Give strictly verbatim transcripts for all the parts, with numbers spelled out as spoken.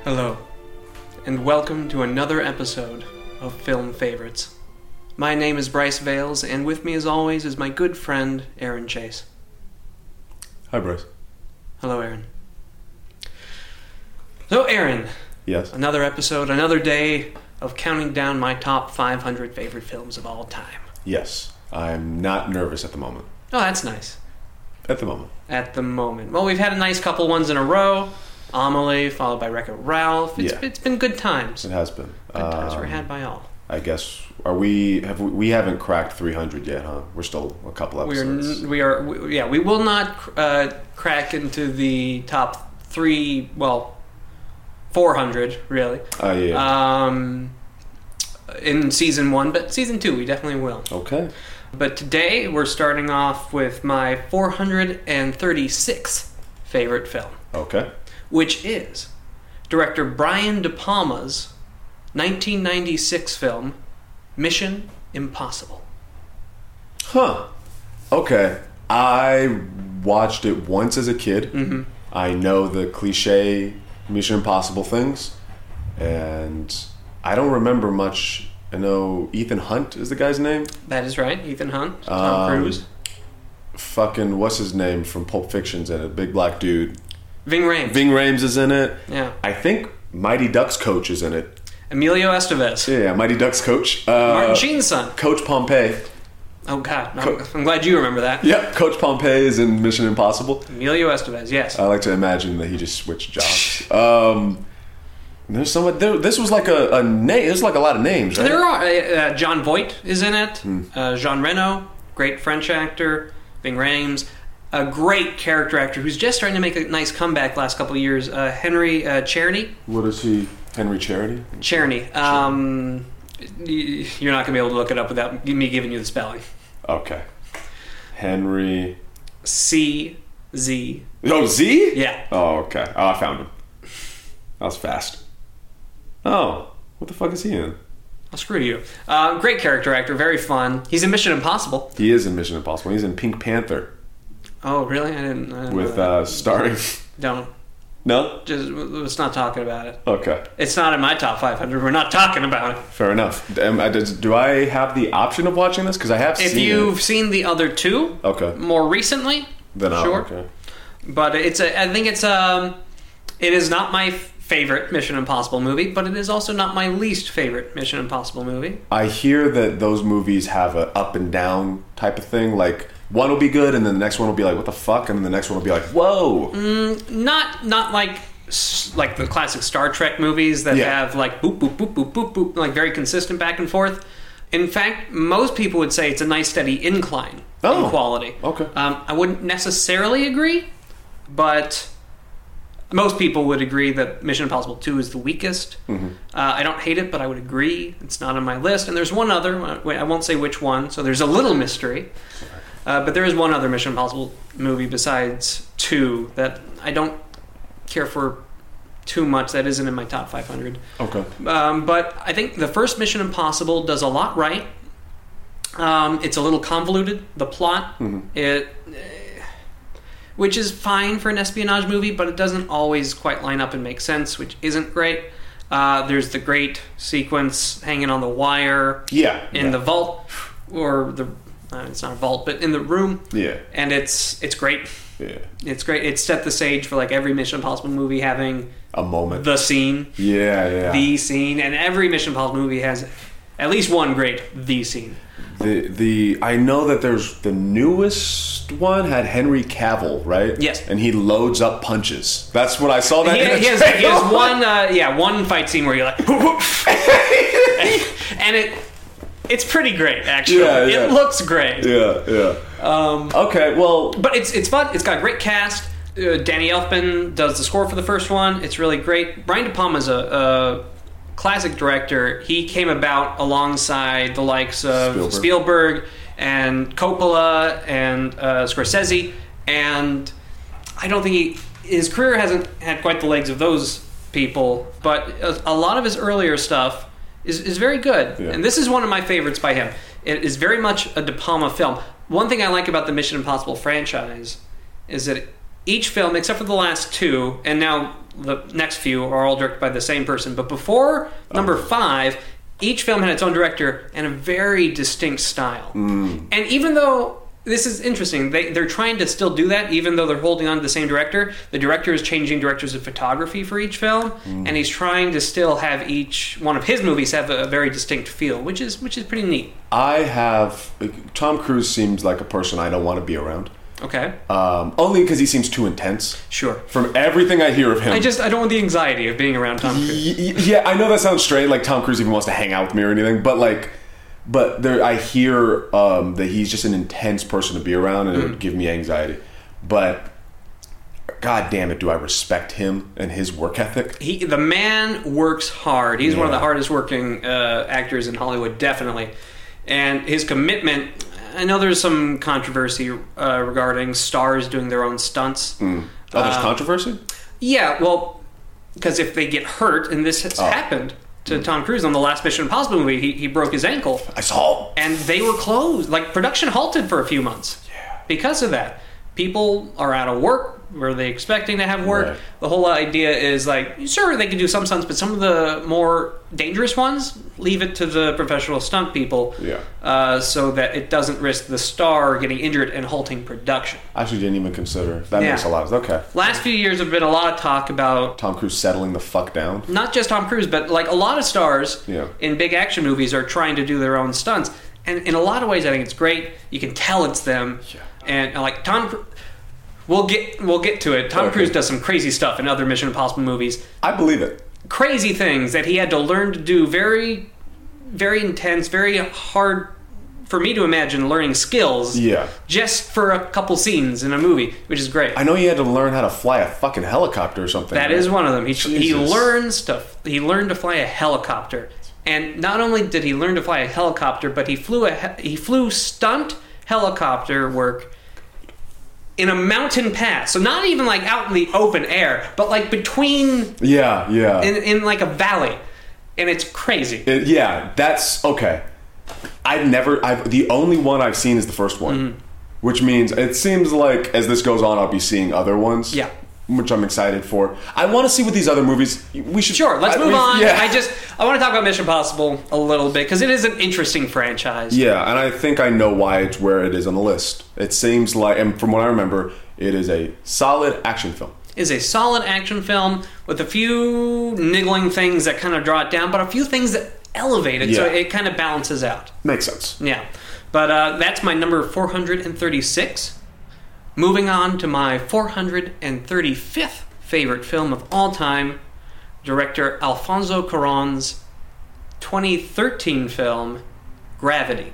Hello, and welcome to another episode of Film Favorites. My name is Bryce Vales, and with me as always is my good friend, Aaron Chase. Hi, Bryce. Hello, Aaron. So, Aaron. Yes? Another episode, another day of counting down my top five hundred favorite films of all time. Yes. I'm not nervous at the moment. Oh, that's nice. At the moment. At the moment. Well, we've had a nice couple ones in a row. Amelie, followed by Wreck-It Ralph. It's, Yeah. it's been good times. It has been. Good times were Um, had by all. I guess, are we, have we, we haven't cracked three hundred yet, huh? We're still a couple We are, episodes. n- we are, we, yeah, we will not uh, crack into the top three, well, four hundred, really, Oh, yeah. um, in season one, but season two, we definitely will. Okay. But today, we're starting off with my four hundred thirty-sixth favorite film, Okay. which is director Brian De Palma's nineteen ninety-six film, Mission Impossible. Huh. Okay. I watched it once as a kid. Mm-hmm. I know the cliche Mission Impossible things, and I don't remember much. I know Ethan Hunt is the guy's name. That is right, Ethan Hunt, Tom Um, Cruise, Fucking, what's his name from Pulp Fiction's in it? Big black dude. Ving Rhames. Ving Rhames is in it. Yeah. I think Mighty Ducks coach is in it. Emilio Estevez. Yeah, Mighty Ducks coach. Uh, Martin Sheen's son. Coach Pompey. Oh, God. I'm, Co- I'm glad you remember that. Yep, Coach Pompey is in Mission Impossible. Emilio Estevez, yes. I like to imagine that he just switched jobs. um, there's someone. There, this was like a, a name. There's like a lot of names, right? There are. Uh, uh, John Voight is in it. Hmm. Uh, Jean Reno, great French actor. Ving Rhames, a great character actor who's just starting to make a nice comeback last couple of years. Uh, Henry uh, Czerny. What is he? Henry Charity? Czerny. Um, y- you're not going to be able to look it up without me giving you the spelling. Okay. Henry. C Z. Oh, Z? Yeah. Oh, okay. Oh, I found him. That was fast. Oh, what the fuck is he in? I'll screw you. Uh, great character actor, very fun. He's in Mission Impossible. He is in Mission Impossible. He's in Pink Panther Oh, really? I didn't. I didn't with know that. uh, starring. Don't. No. Just let's not talking about it. Okay. It's not in my top five hundred. We're not talking about it. Fair enough. Am I- does- Do I have the option of watching this? Because I have If seen you've it. seen the other two Okay. more recently, Then I'll. sure. Okay. But it's a. I think it's um. It is not my favorite Mission Impossible movie, but it is also not my least favorite Mission Impossible movie. I hear that those movies have a up and down type of thing. Like one will be good, and then the next one will be like, "What the fuck?" And then the next one will be like, "Whoa!" Not not like s- like the classic Star Trek movies that Yeah. have like boop boop boop boop boop boop, like very consistent back and forth. In fact, most people would say it's a nice steady incline Oh, in quality. okay. Um, I wouldn't necessarily agree, but most people would agree that Mission Impossible two is the weakest. Mm-hmm. Uh, I don't hate it, but I would agree it's not on my list. And there's one other. uh, wait, I won't say which one, so there's a little mystery. Uh, but there is one other Mission Impossible movie besides two that I don't care for too much. That isn't in my top five hundred. Okay. Um, but I think the first Mission Impossible does a lot right. Um, it's a little convoluted, the plot. Mhm. It, eh, which is fine for an espionage movie, but it doesn't always quite line up and make sense, which isn't great. Uh, there's the great sequence hanging on the wire Yeah. in yeah. the vault, or the uh, it's not a vault, but in the room, Yeah. and it's it's great. Yeah. It's great. It set the stage for like every Mission Impossible movie having A moment. the scene. yeah. Yeah. The scene, and every Mission Impossible movie has at least one great the scene. The the I know that there's the newest one had Henry Cavill, right? Yes. And he loads up punches. That's what I saw that. He, in the he has, he trailer. has one, uh, yeah, one fight scene where you're like, and it it's pretty great actually. Yeah, yeah. It looks great. Yeah, yeah. Um, Okay, well, but it's it's fun. It's got a great cast. Uh, Danny Elfman does the score for the first one. It's really great. Brian De Palma is a, a classic director. He came about alongside the likes of Spielberg. Spielberg, and Coppola and uh, Scorsese, and I don't think he his career hasn't had quite the legs of those people, but a, a lot of his earlier stuff is, is very good. Yeah. And this is one of my favorites by him. It is very much a De Palma film. One thing I like about the Mission Impossible franchise is that each film, except for the last two, and now the next few are all directed by the same person. But before number five, each film had its own director and a very distinct style. Mm. And even though this is interesting, they, they're trying to still do that, even though they're holding on to the same director. The director is changing directors of photography for each film, mm. and he's trying to still have each one of his movies have a, a very distinct feel, which is which is pretty neat. I have Tom Cruise seems like a person I don't want to be around. Okay. Um, only because he seems too intense. Sure. From everything I hear of him. I just, I don't want the anxiety of being around Tom Cruise. Y- yeah, I know that sounds strange, like Tom Cruise even wants to hang out with me or anything, but like, but there, I hear um, that he's just an intense person to be around and mm. it would give me anxiety. But, god damn it, do I respect him and his work ethic. He, the man works hard. He's yeah. one of the hardest working uh, actors in Hollywood, definitely. And his commitment... I know there's some controversy uh, regarding stars doing their own stunts. Mm. Oh, there's uh, controversy? Yeah, well, because if they get hurt, and this has oh. happened to mm. Tom Cruise on the last Mission Impossible movie, he, he broke his ankle. I saw. And they were closed. Like, production halted for a few months yeah. because of that. People are out of work. Were they expecting to have work? Right. The whole idea is like, sure, they can do some stunts, but some of the more dangerous ones, leave it to the professional stunt people. Yeah. Uh, so that it doesn't risk the star getting injured and halting production. I actually didn't even consider. That yeah. makes a lot of okay. Last few years have been a lot of talk about Tom Cruise settling the fuck down. Not just Tom Cruise, but like a lot of stars yeah. in big action movies are trying to do their own stunts. And in a lot of ways, I think it's great. You can tell it's them. Yeah. And like Tom Cruise... We'll get we'll get to it. Tom okay. Cruise does some crazy stuff in other Mission Impossible movies. I believe it. Crazy things that he had to learn to do. Very, very intense, very hard for me to imagine learning skills. Yeah. Just for a couple scenes in a movie, which is great. I know he had to learn how to fly a fucking helicopter or something. That right? is one of them. He Jesus. he learns to he learned to fly a helicopter, and not only did he learn to fly a helicopter, but he flew a he flew stunt helicopter work in a mountain pass. So not even like out in the open air, but like between... Yeah, yeah. In, in like a valley. And it's crazy. It, yeah, that's... Okay. I've never... I've The only one I've seen is the first one. Mm-hmm. Which means it seems like as this goes on, I'll be seeing other ones. Yeah. Which I'm excited for. I want to see what these other movies... We should... Sure, let's I, move on. Yeah. I just... I want to talk about Mission Impossible a little bit, because it is an interesting franchise. Yeah, and I think I know why it's where it is on the list. It seems like... And from what I remember, it is a solid action film. It is a solid action film with a few niggling things that kind of draw it down, but a few things that elevate it, yeah. so it kind of balances out. Makes sense. Yeah. But uh, that's my number four hundred thirty-six. Moving on to my four hundred thirty-fifth favorite film of all time, director Alfonso Cuarón's twenty thirteen film, Gravity.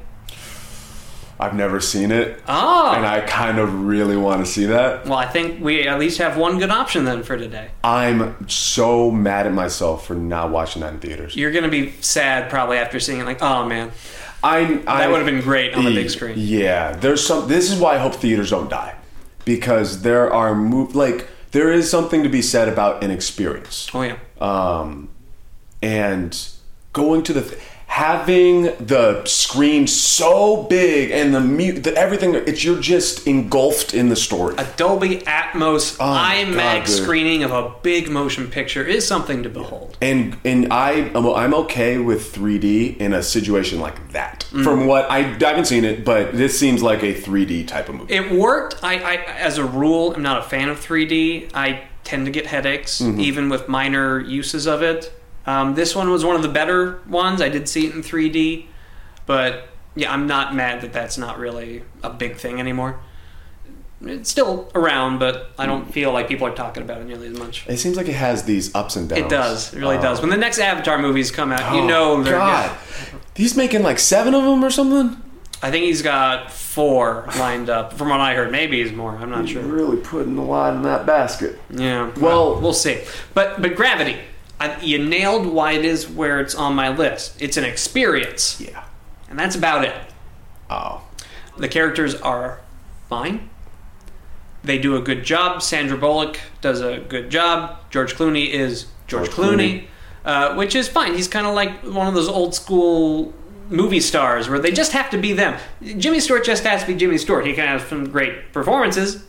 I've never seen it. Oh. And I kind of really want to see that. Well, I think we at least have one good option then for today. I'm so mad at myself for not watching that in theaters. You're going to be sad probably after seeing it, like, oh man. I, I that would have been great on the big screen. Yeah. There's some. This is why I hope theaters don't die. Because there are move like there is something to be said about an experience. Oh yeah. Um, and going to the th- having the screen so big and the mute, the everything. It's you're just engulfed in the story. A Dolby Atmos oh IMAX God, screening of a big motion picture is something to behold. And and I I'm okay with three D in a situation like that. Mm. From what I, I haven't seen it, but this seems like a three D type of movie. It worked. I, I as a rule, I'm not a fan of three D. I tend to get headaches, mm-hmm. even with minor uses of it. Um, this one was one of the better ones. I did see it in three D, but yeah, I'm not mad that that's not really a big thing anymore. It's still around, but I don't feel like people are talking about it nearly as much. It seems like it has these ups and downs. It does. It really um, does. When the next Avatar movies come out, you oh, know they're... God. Yeah. He's making like seven of them or something? I think he's got four lined up, from what I heard. Maybe he's more. I'm not he's sure. Really putting a lot in that basket. Yeah. Well, well we'll see. But, but Gravity... I, you nailed why it is where it's on my list. It's an experience. Yeah. And that's about it. Oh. The characters are fine. They do a good job. Sandra Bullock does a good job. George Clooney is George, George Clooney, Clooney. Uh, which is fine. He's kind of like one of those old school movie stars where they just have to be them. Jimmy Stewart just has to be Jimmy Stewart. He can have some great performances,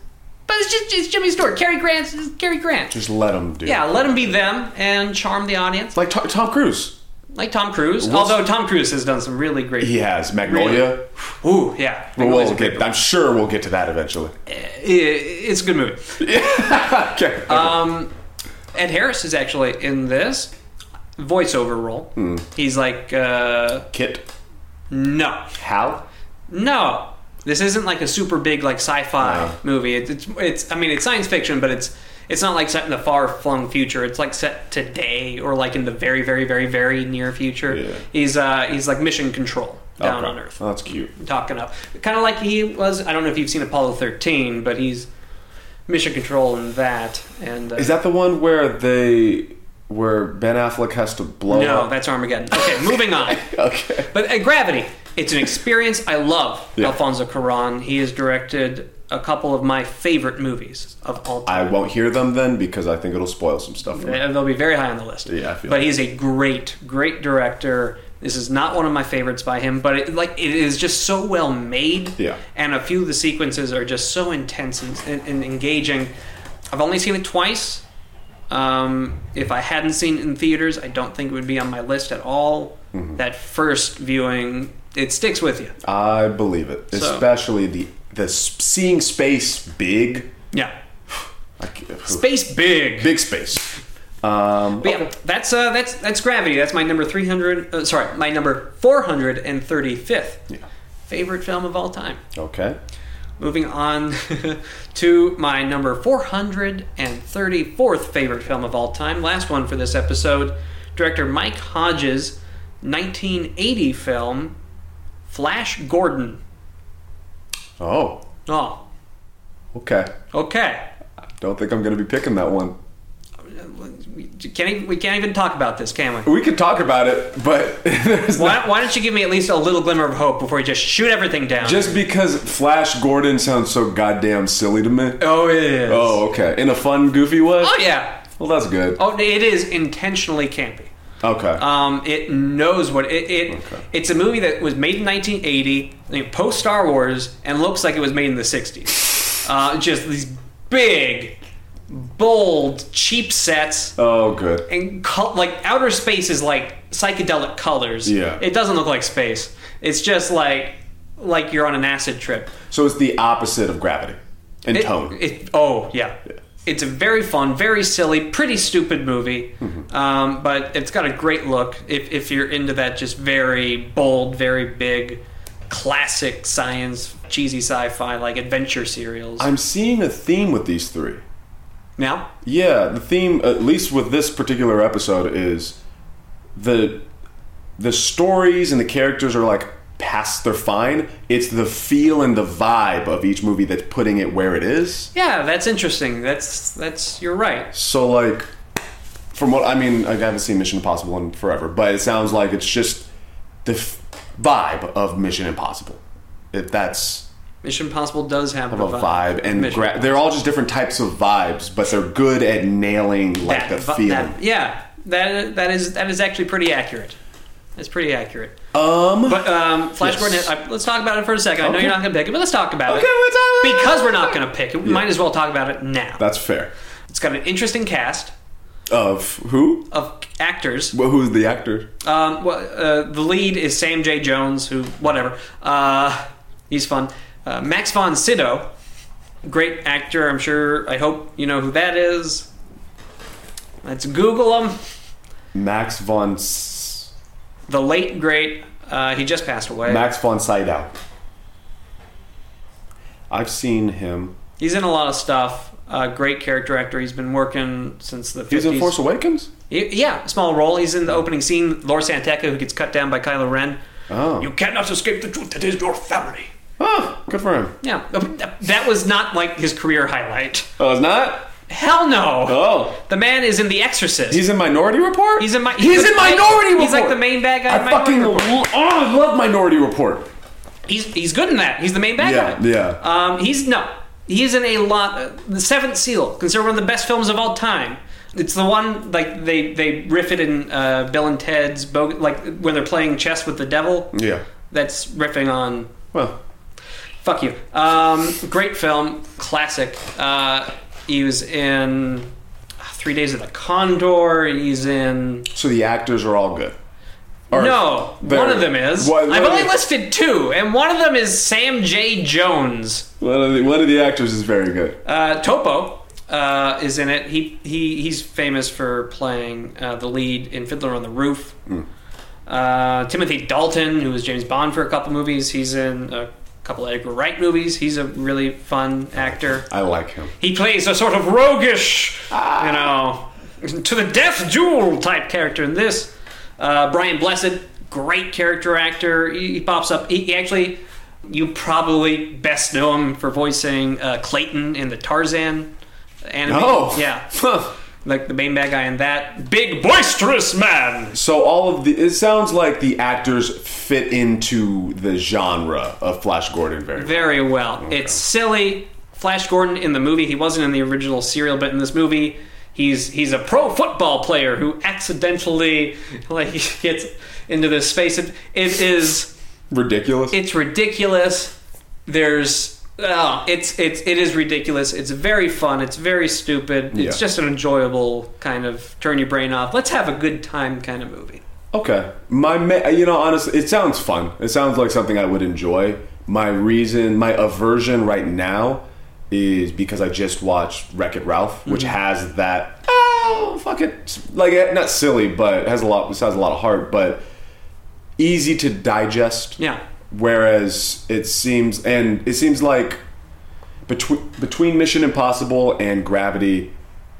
But it's just it's Jimmy Stewart. Cary Grant is Cary Grant. Just let him do Yeah, it. let him be them and charm the audience. Like Tom, Tom Cruise. Like Tom Cruise. What's- Although Tom Cruise has done some really great... He has. Magnolia. Ooh, yeah. Well, Magnolia's we'll a great get, I'm sure we'll get to that eventually. movie. It's a good movie. Okay. Um, Ed Harris is actually in this voiceover role. Hmm. He's like, uh, Kit. no. Hal? No. This isn't like a super big like sci-fi No. movie. It's, it's it's I mean it's science fiction, but it's it's not like set in the far-flung future. It's like set today or like in the very very very very near future. Yeah. He's uh he's like mission control down Okay. on Earth. Oh, that's cute. Talking up. Kind of like he was, I don't know if you've seen Apollo thirteen, but he's mission control in that. And uh, Is that the one where they... where Ben Affleck has to blow No, up? that's Armageddon. Okay, moving on. Okay. But uh, Gravity, it's an experience. I love Yeah. Alfonso Cuarón. He has directed a couple of my favorite movies of all I time. won't hear them then because I think it'll spoil some stuff for me. Uh, They'll be very high on the list. Yeah, I feel But like- he's a great, great director. This is not one of my favorites by him, but it, like it is just so well made. Yeah. And a few of the sequences are just so intense and, and, and engaging. I've only seen it twice. Um, if I hadn't seen it in theaters, I don't think it would be on my list at all. Mm-hmm. That first viewing, it sticks with you. I believe it. So- Especially the, the s- seeing space big. Yeah. I can't- Space big. Big space. Um, But yeah, that's uh, that's that's Gravity. That's my number three hundred. Uh, sorry, my number four hundred and thirty-fifth Yeah. favorite film of all time. Okay. Moving on to my number four hundred and thirty-fourth favorite film of all time. Last one for this episode. Director Mike Hodges' nineteen eighty film Flash Gordon. Oh. Oh, Okay. okay. Don't think I'm going to be picking that one. We can't even, we can't even talk about this, can we? We could talk about it, but there's Why, not, why don't you give me at least a little glimmer of hope before you just shoot everything down? just because Flash Gordon sounds so goddamn silly to me. oh, it is. Oh, okay. In a fun, goofy way? Oh, yeah. Well, that's good. Oh, it is intentionally campy. Okay. Um, it knows what it. it Okay. It's a movie that was made in nineteen eighty, post Star Wars, and looks like it was made in the sixties. Uh, just these big, bold, cheap sets, oh, good. and col- like outer space is like psychedelic colors. Yeah. It doesn't look like space. It's just like like you're on an acid trip. So it's the opposite of Gravity in It- tone. It, oh yeah. It's a very fun, very silly, pretty stupid movie, Mm-hmm. um, but it's got a great look. If, if you're into that, just very bold, very big, classic science, cheesy sci-fi like adventure serials. I'm seeing a theme with these three. now, Yeah, the theme, at least with this particular episode, is the the stories and the characters are like past, they're fine. It's the feel and the vibe of each movie that's putting it where it is. yeah, that's interesting. That's that's you're right. So, like, from what I mean, I haven't seen Mission Impossible in forever, but it sounds like it's just the f- vibe of Mission Impossible. If that's Mission Impossible does have of a a vibe, and Mission gra- they're all just different types of vibes, but they're good at nailing like That the vi- feeling. that- yeah, that that is that is actually pretty accurate. That's pretty accurate. Um, But um, Flash Yes. Gordon, I, let's talk about it for a second. I know Okay. you're not going to pick it, but let's talk about okay, it. we're talking Because we're not going to pick it, we might as well talk about it now. That's fair. It's got an interesting cast Of who? of actors. Well, who's the actor? Um, well, uh, the lead is Sam J. Jones, who, whatever. Uh, he's fun. Uh, Max von Sydow, great actor. I'm sure, I hope you know who that is. Let's Google him. Max von S- The late, great, uh, he just passed away. Max von Sydow. I've seen him. He's in a lot of stuff. Uh, great character actor. He's been working since the He fifties. was in Force Awakens. He- yeah, small role. He's in the opening scene. Lord Santeca, who gets cut down by Kylo Ren. Oh, You cannot escape the truth. That is your family. oh, good for him. Yeah, that was not like his career highlight. Oh, it's not. Hell no. Oh, The man is in The Exorcist. he's in Minority Report. He's in my. He's in Minority Report. He's like the main bad guy. I in Minority fucking Report. lo- oh, I love Minority Report. He's he's good in that. He's the main bad Yeah, guy. yeah. Um, he's no. He's in a lot. Uh, the Seventh Seal, considered one of the best films of all time. It's the one like they they riff it in uh, Bill and Ted's Bog- like when they're playing chess with the devil. Yeah. That's riffing on. Well, Fuck you. Um, great film, classic. Uh, he was in Three Days of the Condor. He's in. So the actors are all good. Or no, one of them is. What, what I've only the, listed two, and one of them is Sam J. Jones. One of the, one of the actors is very good. Uh, Topo uh, is in it. He he he's famous for playing uh, the lead in Fiddler on the Roof. Mm. Uh, Timothy Dalton, who was James Bond for a couple movies, he's in a couple of Edgar Wright movies. He's a really fun actor. I like him. He plays a sort of roguish, ah. you know, to the death duel type character in this. Uh, Brian Blessed, great character actor. He, he pops up. He, he actually, you probably best know him for voicing uh, Clayton in the Tarzan anime. Oh, yeah, like the main bad guy in that. Big boisterous man. So all of the it sounds like the actors fit into the genre of Flash Gordon very well. Very well. Okay. It's silly. Flash Gordon in the movie, he wasn't in the original serial, but in this movie. He's he's a pro football player who accidentally like gets into this space. It, it is ridiculous. It's ridiculous. There's oh, it's it's it is ridiculous. It's very fun. It's very stupid. Yeah. It's just an enjoyable kind of turn your brain off. Let's have a good time kind of movie. Okay, my you know honestly, it sounds fun. It sounds like something I would enjoy. My reason, my aversion right now. Is because I just watched Wreck-It Ralph, which mm-hmm. has that oh fuck it like not silly, but it has a lot. It has a lot of heart, but easy to digest. Yeah. Whereas it seems, and it seems like between between Mission Impossible and Gravity,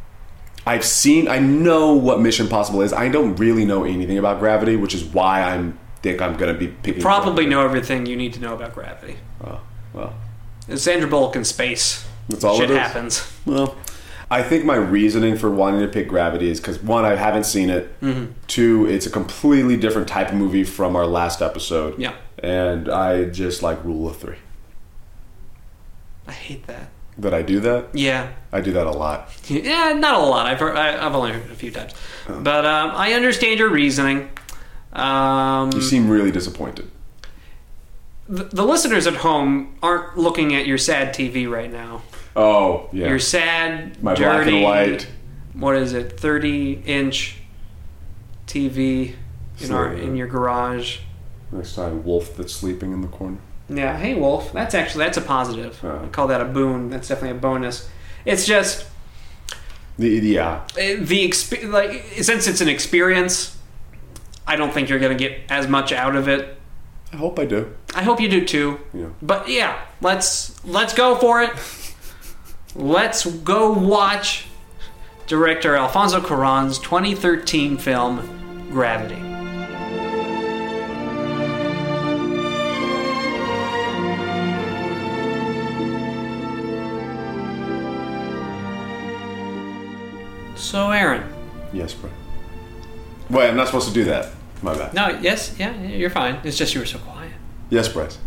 I've seen. I know what Mission Impossible is. I don't really know anything about Gravity, which is why I'm think I'm going to be picking. Probably know everything you need to know about Gravity. Oh well. It's Sandra Bullock in space. That's all Shit it is. happens. Well, I think my reasoning for wanting to pick Gravity is because, one, I haven't seen it. Mm-hmm. Two, it's a completely different type of movie from our last episode. Yeah. And I just like Rule of Three. I hate that. That I do that? Yeah. I do that a lot. Yeah, not a lot. I've heard, I, I've only heard it a few times. Oh. But um, I understand your reasoning. Um, you seem really disappointed. The, the listeners at home aren't looking at your sad T V right now. Oh, yeah. Your sad, My dirty, black and white. What is it? thirty-inch T V in so, our in your garage. Next time, Wolf that's sleeping in the corner. Yeah. Hey, Wolf. That's actually that's a positive. Uh, I call that a boon. That's definitely a bonus. It's just the yeah. The exp- like since it's an experience, I don't think you're going to get as much out of it. I hope I do. I hope you do too. Yeah. But yeah, let's let's go for it. Let's go watch director Alfonso Cuarón's twenty thirteen film Gravity. So, Aaron. Yes, bro. Wait, I'm not supposed to do that. My bad. No, yes, yeah, you're fine. It's just you were so quiet. Yes, Bryce.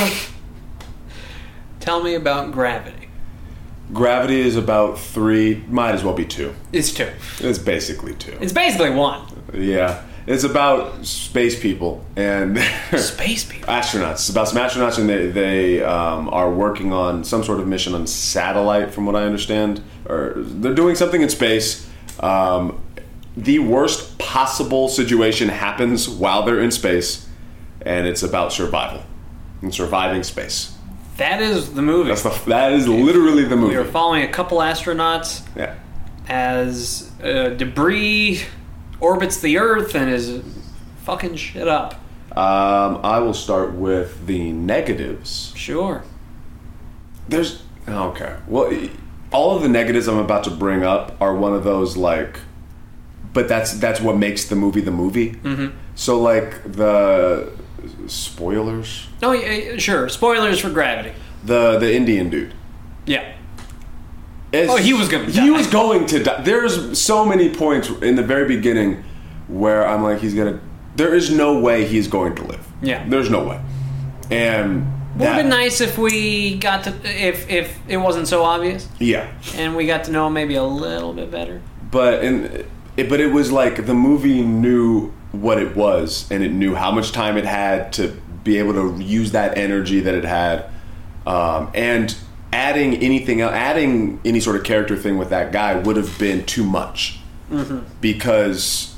Tell me about Gravity. Gravity is about three, might as well be two. It's two. It's basically two. It's basically one. Yeah. It's about space people and space people. Astronauts. It's about some astronauts, and they they um, are working on some sort of mission on satellite, from what I understand. Or they're doing something in space. Um, the worst possible situation happens while they're in space, and it's about survival and surviving space. That is the movie. That's the, that is literally the movie. We are following a couple astronauts yeah. as uh, debris orbits the Earth and is fucking shit up. Um, I will start with the negatives. Sure. There's... Okay. Well, all of the negatives I'm about to bring up are one of those, like... But that's that's what makes the movie the movie. Mm-hmm. So, like, the... Spoilers? Oh, yeah, sure. Spoilers for Gravity. The the Indian dude. Yeah. It's, oh, he was going to die. He was going to die. There's so many points in the very beginning where I'm like, he's going to... There is no way he's going to live. Yeah. There's no way. And... Would have been nice if we got to... If, if it wasn't so obvious. Yeah. And we got to know him maybe a little bit better. But in, it, but it was like the movie knew what it was, and it knew how much time it had to be able to use that energy that it had. Um, and adding anything else, adding any sort of character thing with that guy would have been too much. Mm-hmm. Because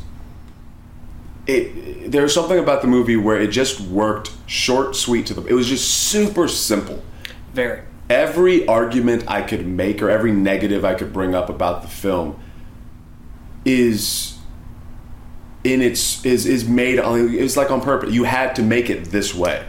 it there's something about the movie where it just worked short, sweet to the... It was just super simple. Very. Every argument I could make or every negative I could bring up about the film is in its is is made on... It's like on purpose. You had to make it this way.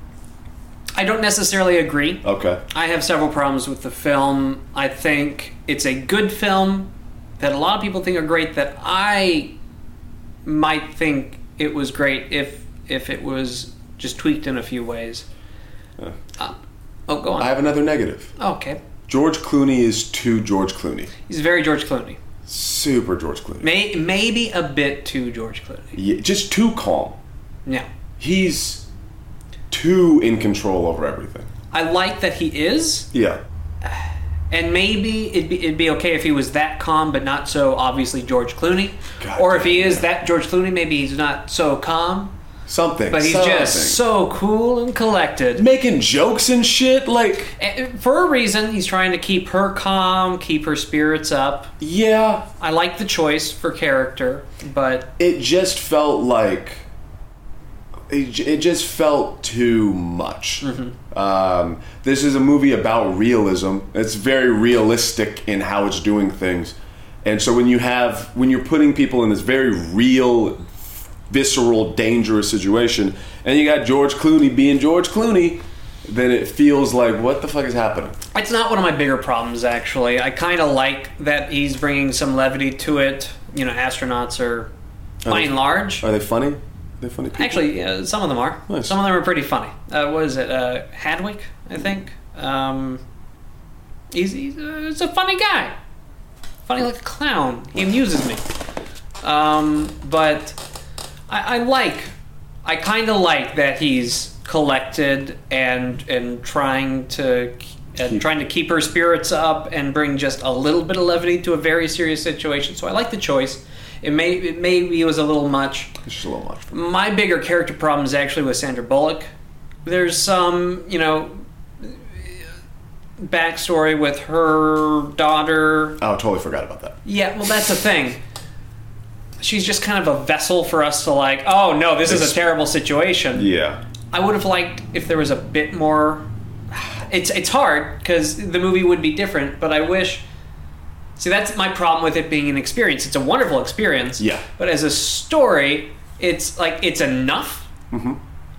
I don't necessarily agree. Okay. I have several problems with the film. I think it's a good film that a lot of people think are great, that I might think it was great if if it was just tweaked in a few ways. Yeah. Uh, oh, go on. I have another negative. Oh, okay. George Clooney is too George Clooney. He's very George Clooney. Super George Clooney. May, maybe a bit too George Clooney. Yeah, just too calm. Yeah. He's too in control over everything. I like that he is. Yeah. And maybe it'd be, it'd be okay if he was that calm, but not so obviously George Clooney. God or if he is yeah. that George Clooney, maybe he's not so calm. Something. But he's something. just so cool and collected. Making jokes and shit, like... And for a reason, he's trying to keep her calm, keep her spirits up. Yeah. I like the choice for character, but... It just felt like... It, it just felt too much. Mm-hmm. Um, this is a movie about realism. It's very realistic in how it's doing things. And so when you have... When you're putting people in this very real... visceral, dangerous situation, and you got George Clooney being George Clooney, then it feels like, what the fuck is happening? It's not one of my bigger problems, actually. I kind of like that he's bringing some levity to it. You know, astronauts are, by and large... Are they funny? Are they funny people? Actually, yeah, some of them are. Nice. Some of them are pretty funny. Uh, what is it? Uh, Hadwick, I think. Um, he's he's, uh, he's a funny guy. Funny like a clown. He amuses me. Um, but... I, I like, I kind of like that he's collected and and trying to and Keep. trying to keep her spirits up and bring just a little bit of levity to a very serious situation. So I like the choice. It may it maybe it was a little much. It's just a little much. For me. My bigger character problem is actually with Sandra Bullock. There's some, you know, backstory with her daughter. Oh, I totally forgot about that. Yeah, well, that's the thing. She's just kind of a vessel for us to like, oh no, this is a terrible situation. Yeah. I would have liked if there was a bit more... It's it's hard, because the movie would be different, but I wish... See, that's my problem with it being an experience. It's a wonderful experience. Yeah. But as a story, it's like, it's enough. Mm-hmm.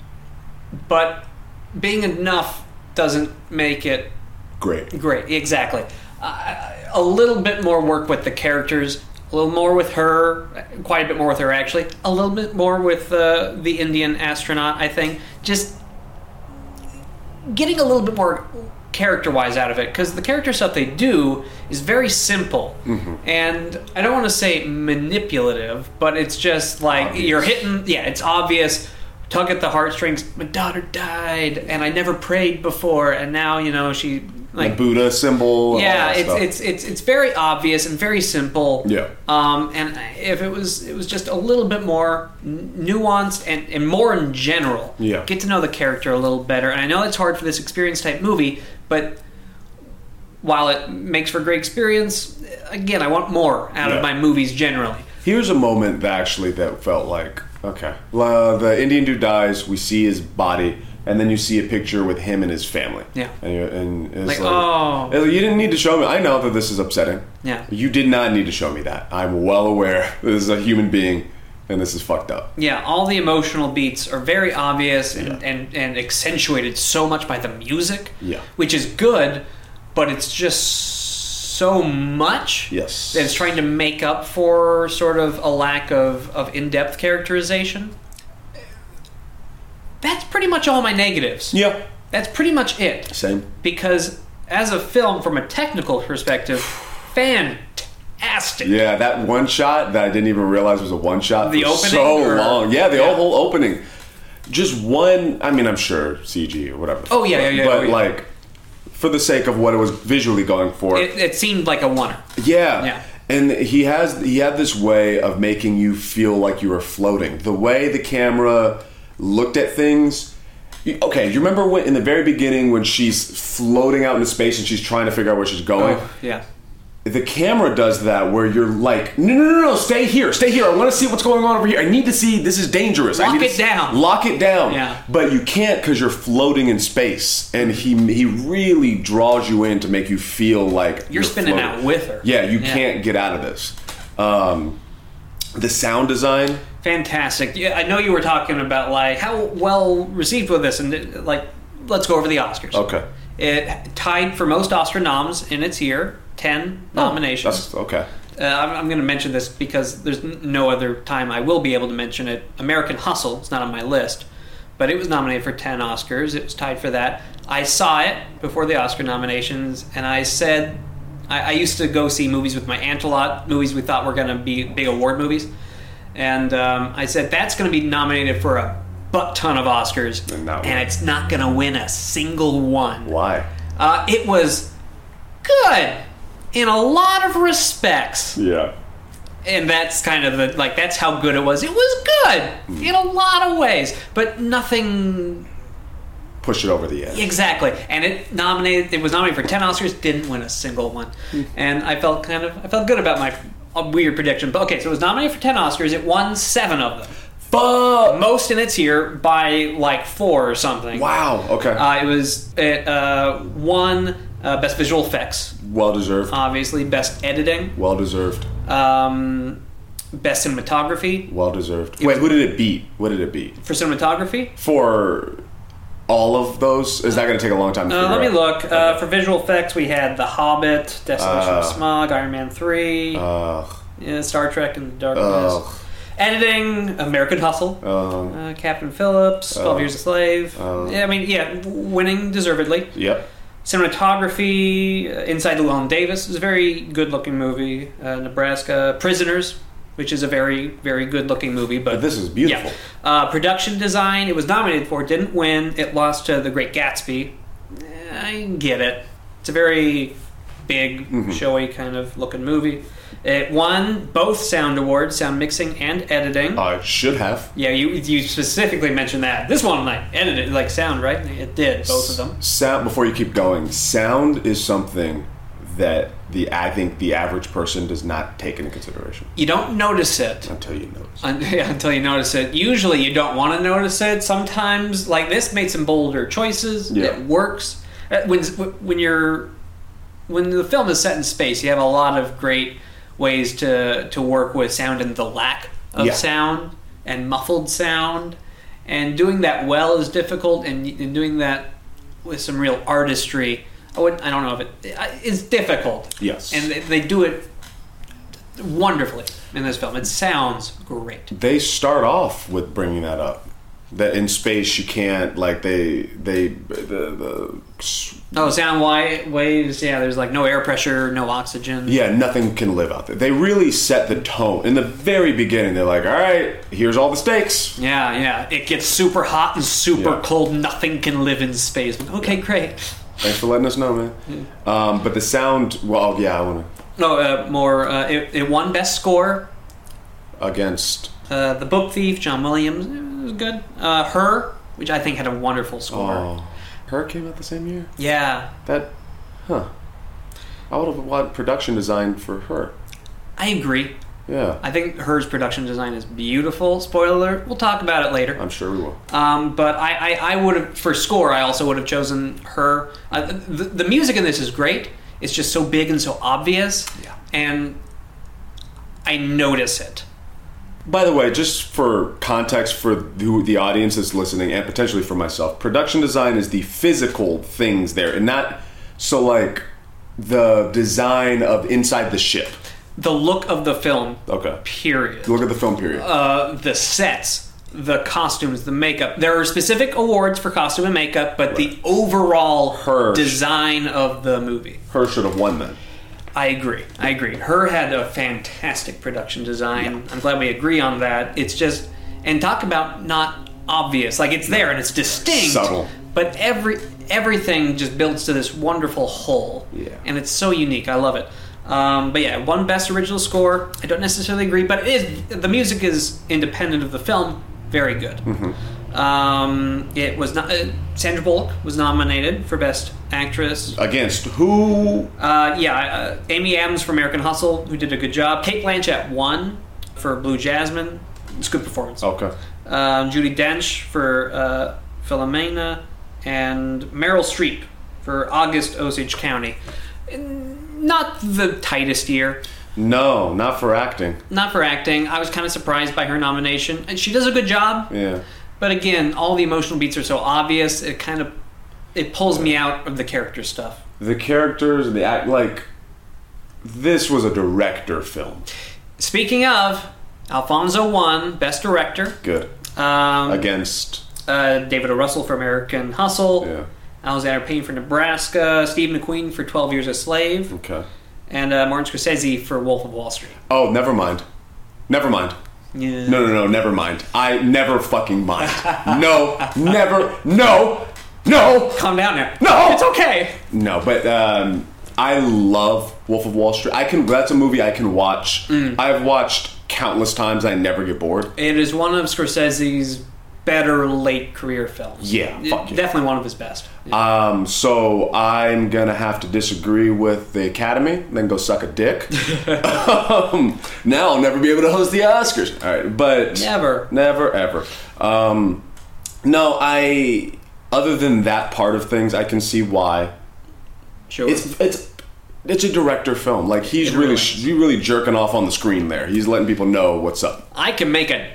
But being enough doesn't make it... Great. Great, exactly. Uh, a little bit more work with the characters... A little more with her, quite a bit more with her actually. A little bit more with uh, the Indian astronaut, I think. Just getting a little bit more character-wise out of it, because the character stuff they do is very simple. Mm-hmm. And I don't want to say manipulative, but it's just like obvious. You're hitting, yeah, it's obvious. Tug at the heartstrings. My daughter died, and I never prayed before, and now, you know, she... Like, the Buddha symbol. Yeah, all that it's, stuff. it's it's it's very obvious and very simple. Yeah. Um, and if it was it was just a little bit more nuanced and, and more in general. Yeah. Get to know the character a little better. And I know it's hard for this experience type movie, but while it makes for a great experience, again, I want more out yeah. of my movies generally. Here's a moment that actually that felt like, okay, uh, the Indian dude dies. We see his body. And then you see a picture with him and his family. Yeah. And, you're, and it's like, like, oh. You didn't need to show me. I know that this is upsetting. Yeah. You did not need to show me that. I'm well aware this is a human being and this is fucked up. Yeah, all the emotional beats are very obvious and, Yeah. and, and accentuated so much by the music. Yeah. Which is good, but it's just so much. Yes. That it's trying to make up for sort of a lack of, of in-depth characterization. That's pretty much all my negatives. Yeah. That's pretty much it. Same. Because as a film, from a technical perspective, fantastic. Yeah, that one shot that I didn't even realize was a one shot The for opening, so or- long. Yeah, the Yeah. whole opening. Just one, I mean, I'm sure C G or whatever. Oh, yeah, yeah, yeah, But oh, yeah. like, for the sake of what it was visually going for. It, it seemed like a oneer. Yeah. Yeah. And he has he had this way of making you feel like you were floating. The way the camera looked at things, Okay, you remember when in the very beginning when she's floating out into space and she's trying to figure out where she's going? Oh, yeah. The camera does that where you're like, no, no, no, no, stay here, stay here. I want to see what's going on over here. I need to see, this is dangerous. Lock I need it to down. Lock it down. Yeah. But you can't because you're floating in space. And he he really draws you in to make you feel like You're, you're spinning floating. out with her. Yeah, you Yeah. can't get out of this. Um, the sound design. Fantastic. Yeah, I know you were talking about like how well received was this, and like let's go over the Oscars. Okay. It tied for most Oscar noms in its year, ten nominations. That's okay. Uh, I'm, I'm going to mention this because there's n- no other time I will be able to mention it. American Hustle, it's not on my list, but it was nominated for ten Oscars. It was tied for that. I saw it before the Oscar nominations, and I said, I, I used to go see movies with my aunt a lot, movies we thought were going to be big award movies, and um, I said, that's going to be nominated for a butt ton of Oscars, And not and one. it's not going to win a single one. Why? Uh, it was good in a lot of respects. Yeah. And that's kind of the, like, that's how good it was. It was good in a lot of ways, but nothing Push it over the edge. exactly. And it nominated, it was nominated for ten Oscars, didn't win a single one. And I felt kind of, I felt good about my uh, weird prediction. But okay, so it was nominated for ten Oscars, it won seven of them. Fuck! Most in its year by like four or something. Wow, okay. Uh, it was, it uh, won uh, Best Visual Effects, Well deserved. obviously, Best Editing, Well deserved. um, Best Cinematography. Well deserved. It Wait, was- who did it beat? What did it beat? For cinematography? For all of those? Is that going to take a long time to Uh, figure let me out? look. Uh, for visual effects, we had The Hobbit, Desolation Uh, of Smog, Iron Man three, Ugh. yeah, Star Trek Into Darkness. Ugh. Editing, American Hustle, Um, uh, Captain Phillips, twelve uh, Years a Slave. uh, yeah, I mean, yeah, winning deservedly. yep. Cinematography, uh, Inside Llewellyn Davis is a very good-looking movie. Uh, Nebraska, Prisoners, which is a very, very good-looking movie. But But this is beautiful. Yeah. Uh, production design, it was nominated for, didn't win. It lost to The Great Gatsby. Eh, I get it. It's a very big, Mm-hmm. showy kind of looking movie. It won both sound awards, sound mixing and editing. I should have. Yeah, you you specifically mentioned that. This one, like, edited, like sound, right? It did, both of them. Sound, before you keep going, sound is something that the I think the average person does not take into consideration You don't notice it. until you notice. Un- yeah, until you notice it. Usually you don't want to notice it. Sometimes, like this, made some bolder choices. Yeah. It works. Uh, When when you're when the film is set in space, you have a lot of great ways to to work with sound and the lack of Yeah. sound and muffled sound, and doing that well is difficult, and, and doing that with some real artistry. I would I don't know if it it's difficult. Yes. and they, they do it wonderfully in this film. It sounds great. They start off with bringing that up. That in space you can't like they they the the Oh, sound wi- waves. Yeah, there's like no air pressure, no oxygen. yeah nothing can live out there. They really set the tone in the very beginning. They're like, all right, here's all the stakes. Yeah, yeah. It gets super hot and super Yeah. cold. Nothing can live in space. Okay, great. Thanks for letting us know, man. Um, but the sound, well, yeah, I want to No, uh, more. Uh, it, it won best score. against. Uh, the Book Thief, John Williams, it was good. Uh, Her, which I think had a wonderful score. Oh, her came out the same year. Yeah, That, huh? I would have wanted production design for her. I agree. Yeah, I think Her's production design is beautiful. Spoiler alert. We'll talk about it later. I'm sure we will. Um, but I, I, I would have, for score, I also would have chosen Her. Uh, the, the music in this is great. It's just so big and so obvious. Yeah. And I notice it. By the way, just for context for the, the audience that's listening, and potentially for myself, production design is the physical things there, and not so like the design of inside the ship. The look of the film, Okay. period. Look at the film period. Uh, the sets, the costumes, the makeup. There are specific awards for costume and makeup, but the overall Her- design of the movie. Her should have won then. I agree. I agree. Her had a fantastic production design. I'm glad we agree on that. It's just, and talk about not obvious. Like it's there and it's distinct. Subtle. But every everything just builds to this wonderful whole. Yeah. And it's so unique. I love it. Um, but yeah, one best original score. I don't necessarily agree, but it is the music is independent of the film. Very good. Um, it was not. Uh, Sandra Bullock was nominated for Best Actress. Against who? Uh, yeah, uh, Amy Adams for American Hustle, who did a good job. Cate Blanchett won for Blue Jasmine. It's a good performance. Okay. Um, Judi Dench for uh, Philomena, and Meryl Streep for August Osage County. Not the tightest year. No, not for acting. Not for acting. I was kind of surprised by her nomination, and she does a good job. Yeah. But again, all the emotional beats are so obvious. It kind of it pulls me out of the character stuff. The characters, the act, like this was a director film. Speaking of, Alfonso won Best Director. Good. Um, Against uh, David O. Russell for American Hustle. Yeah. Alexander Payne for Nebraska. Steve McQueen for twelve Years a Slave. Okay. And uh, Martin Scorsese for Wolf of Wall Street. Oh, never mind. Never mind. Yeah. No, no, no, never mind. I never fucking mind. No, never, no, no. Calm down now. No! It's okay. No, but um, I love Wolf of Wall Street. I can. That's a movie I can watch. Mm. I've watched countless times. I never get bored. It is one of Scorsese's better late career films. Yeah, fuck yeah. Definitely one of his best. Yeah. Um, so I'm gonna have to disagree with the Academy, then go suck a dick. um, now I'll never be able to host the Oscars. All right, but Never. never, ever. Um, no, I. Other than that part of things, I can see why. Sure. It's it's it's a director film. Like he's It really really he's really jerking off on the screen there. He's letting people know what's up. I can make a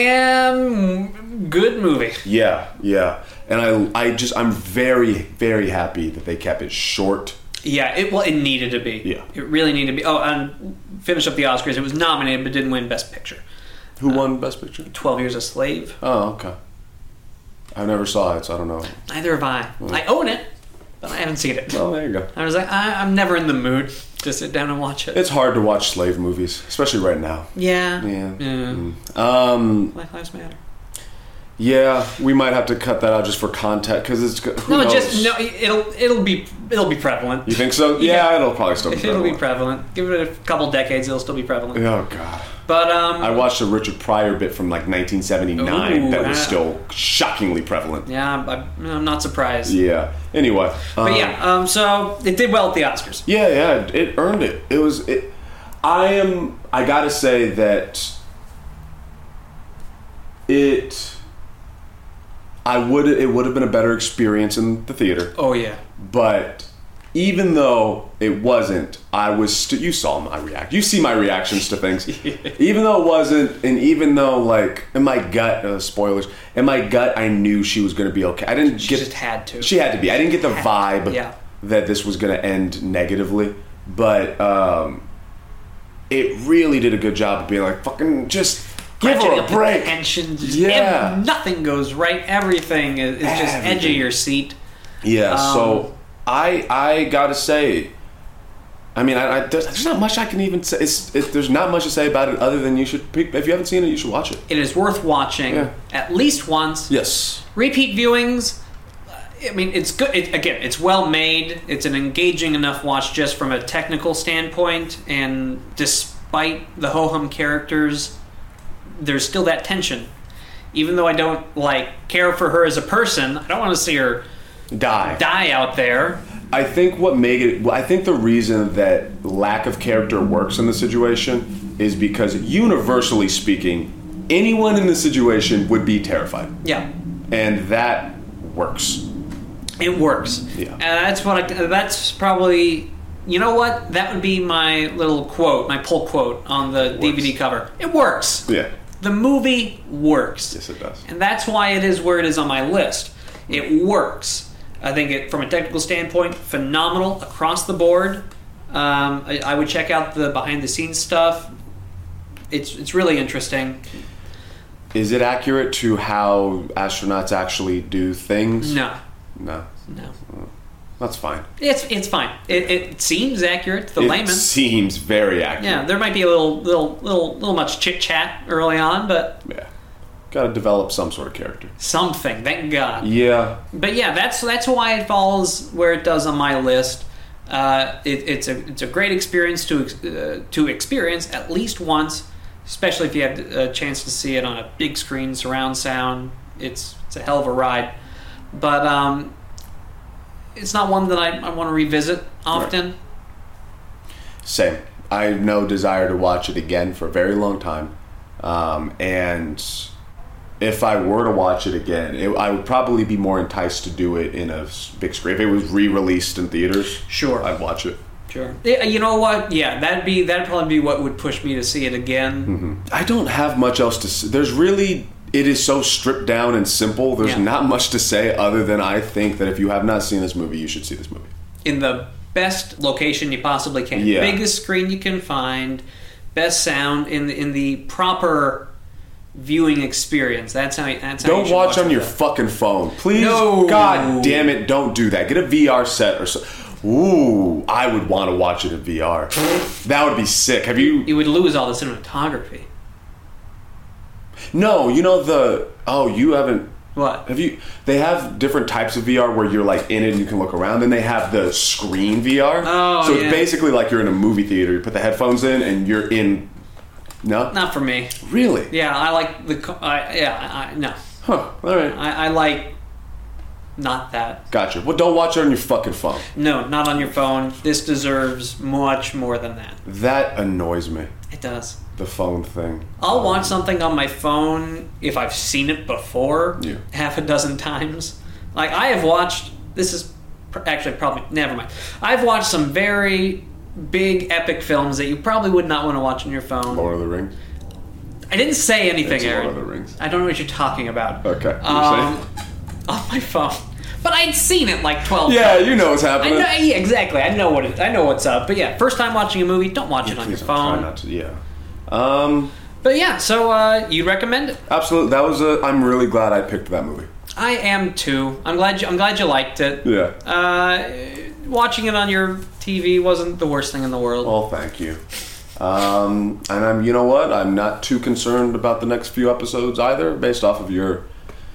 damn good movie. Yeah, yeah. And I I just I'm very very happy that they kept it short. Yeah, it well, it needed to be. Yeah. It really needed to be. Oh, and finish up the Oscars. It was nominated but didn't win Best Picture. Who won Best Picture? twelve Years a Slave. Oh, okay. I never saw it, so I don't know. Neither have I. I own it, but I haven't seen it. Oh, there you go. I was like, I, I'm never in the mood to sit down and watch it. It's hard to watch slave movies, especially right now. Yeah. Yeah. Yeah. Mm. Um. Black Lives Matter. Yeah, we might have to cut that out just for context because it's who No, knows? just no. It'll it'll be it'll be prevalent. You think so? Yeah, Yeah. it'll probably still be It'll prevalent. be prevalent. Give it a couple decades, it'll still be prevalent. Oh god. But um, I watched a Richard Pryor bit from like nineteen seventy-nine Ooh, that was ah. still shockingly prevalent. yeah, I'm, I'm not surprised. Yeah. Anyway. But yeah, um, so it did well at the Oscars. Yeah, yeah, it earned it. It was it. I am. I gotta say that it. I would. It would have been a better experience in the theater. Oh yeah. But even though it wasn't, I was. St- you saw my react. You see my reactions to things. Even though it wasn't, and even though like in my gut, uh, spoilers. In my gut, I knew she was going to be okay. I didn't She get. just had to. She had to be. I didn't get the vibe Yeah. that this was going to end negatively, but um, it really did a good job of being like, fucking just give Ratcheting her a up the break. tension. Just Yeah. ev- nothing goes right. Everything is, is just edge of Everything. your seat. Yeah, Um, so I I gotta say, I mean, I, I, there's, there's not much I can even say. It's, it, there's not much to say about it other than you should. If you haven't seen it, you should watch it. It is worth watching Yeah. at least once. Yes. Repeat viewings. I mean, it's good. It, again, it's well made. It's an engaging enough watch just from a technical standpoint. And despite the ho hum characters, there's still that tension. Even though I don't like care for her as a person, I don't want to see her Die. die out there. I think what made it. I think the reason that lack of character works in the situation is because, universally speaking, anyone in the situation would be terrified, Yeah, and that works. it works. Yeah. And that's what. I, that's probably. You know what? That would be my little quote, my pull quote on the D V D cover. It works. Yeah. The movie works. Yes, it does. And that's why it is where it is on my list. It works. I think it, from a technical standpoint, phenomenal across the board. Um, I, I would check out the behind-the-scenes stuff. It's it's really interesting. Is it accurate to how astronauts actually do things? No, No. no, That's fine. it's it's fine. It, it seems accurate to the it layman. seems very accurate. Yeah, there might be a little little little little much chit chat early on, but Yeah. Got to develop some sort of character. something. Thank God. Yeah. But yeah, that's that's why it falls where it does on my list. Uh, it, it's a it's a great experience to uh, to experience at least once, especially if you have a chance to see it on a big screen, surround sound, it's it's a hell of a ride. But um, it's not one that I, I want to revisit often. Right. Same. I have no desire to watch it again for a very long time. Um, and if I were to watch it again, it, I would probably be more enticed to do it in a big screen. If it was re-released in theaters, sure, I'd watch it. Sure. Yeah, you know what? Yeah, that'd be that'd probably be what would push me to see it again. Mm-hmm. I don't have much else to say. There's really, it is so stripped down and simple. There's yeah. not much to say other than I think that if you have not seen this movie, you should see this movie. In the best location you possibly can. Yeah. Biggest screen you can find. Best sound in the, in the proper viewing experience. That's how. That's how don't you should watch, watch on your that. fucking phone, please. No. God damn it! Don't do that. Get a V R set or so. Ooh, I would want to watch it in V R. That would be sick. Have you? You would lose all the cinematography. No, you know the. Oh, you haven't. What? Have you? They have different types of V R where you're like in it and you can look around. Then they have the screen V R. Oh, so yeah. it's basically like you're in a movie theater. You put the headphones in and you're in. No, Not for me. Really? Yeah, I like the. co- I, yeah, I, no. Huh. All right. I, I like not that. Gotcha. Well, don't watch it on your fucking phone. No, not on your phone. This deserves much more than that. That annoys me. It does. The phone thing. I'll Um, watch something on my phone if I've seen it before, Yeah. half a dozen times. Like, I have watched, this is pr- actually probably, never mind. I've watched some very big, epic films that you probably would not want to watch on your phone. Lord of the Rings. I didn't say anything, It's Aaron. Lord of the Rings. I don't know what you're talking about. Okay. You were Um, saying? on my phone. But I'd seen it like twelve Yeah, times. you know what's I happening. know, yeah, exactly. I know what it, I know what's up. But yeah, first time watching a movie, don't watch it on your Please, try phone. not to. Yeah. Um. But yeah, so uh, you recommend it? Absolutely. That was a. I'm really glad I picked that movie. I am too. I'm glad you. I'm glad you liked it. Yeah. Uh, watching it on your T V wasn't the worst thing in the world. Well, thank you. Um, and I'm. You know what? I'm not too concerned about the next few episodes either, based off of your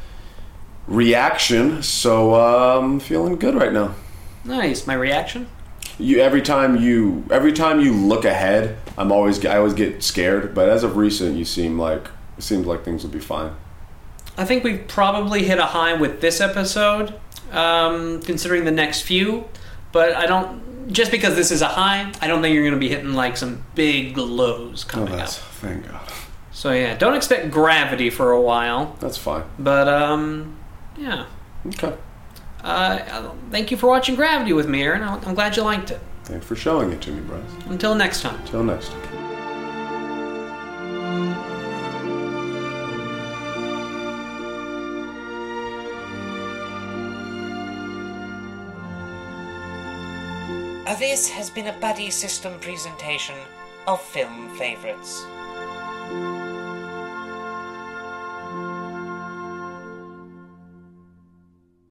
reaction. So I'm um, feeling good right now. Nice. My reaction? You every time you every time you look ahead, I'm always I always get scared. But as of recent, you seem like it seems like things will be fine. I think we've probably hit a high with this episode, um, considering the next few. But I don't. Just because this is a high, I don't think you're going to be hitting like some big lows Oh, coming that's up. thank God. So yeah, don't expect Gravity for a while. That's fine. But um, yeah. Okay. Uh, thank you for watching Gravity with me, Aaron. I'm glad you liked it. Thanks for showing it to me, Bryce. Until next time. Till next time. This has been a Buddy System presentation of Film Favorites.